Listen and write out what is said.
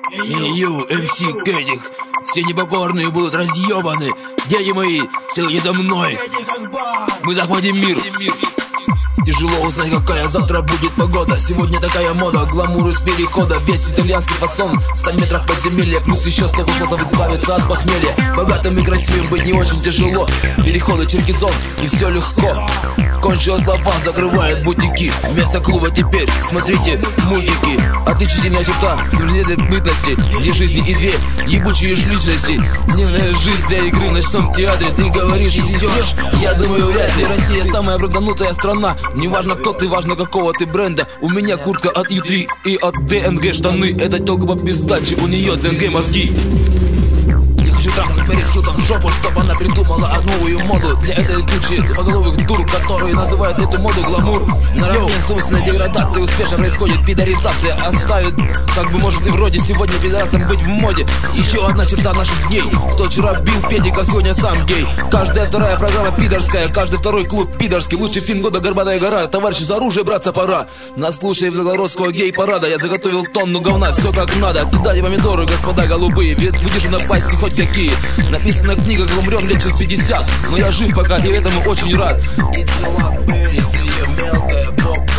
Ю, МС Кэдик. Все непокорные будут разъебаны. Дети мои, следуйте за мной. Мы захватим мир. Тяжело узнать, какая завтра будет погода. Сегодня такая мода, гламур из перехода. Весь итальянский фасон, в 100 метрах подземелья. Плюс еще 100 способов избавиться от похмелья. Богатым и красивым быть не очень тяжело. Переходы через зон, и все легко. Кончилась лафа, закрывает бутики. Вместо клуба теперь смотрите мультики. Отличительная черта современной бытности, где жизни и две ебучие личности. Дневная жизнь для игры в ночном театре. Ты говоришь, несешь? Я думаю, вряд ли. Россия самая браданутая страна. Не важно кто ты, важно какого ты бренда. У меня куртка от U3 и от ДНГ штаны. Это тёлка по пиздаче, у нее ДНГ мозги. Я хочу трахнуть Пэрис Хилтон в жопу, чтоб она придумала новую моду для этой кучи тупоголовых дур, которые называют эту моду гламур. Наравне с умственной деградацией успешно происходит пидоризация. Оставит, как бы может и вроде сегодня пидорасом быть в моде. Еще одна черта наших дней. Кто вчера бил педика, сегодня сам гей. Каждая вторая программа пидорская, каждый второй клуб пидорский. Лучший фильм года «Горбатая гора». Товарищи, за оружие браться пора. Нас слушай белгородского гей-парада. Я заготовил тонну говна, все как надо. Туда и помидоры, господа голубые. Ведь будешь напасти хоть какие. Написана книга, как умрем лет через 50. Но я жив пока и этому очень рад. И цела Пэрис, ее мелкая попа.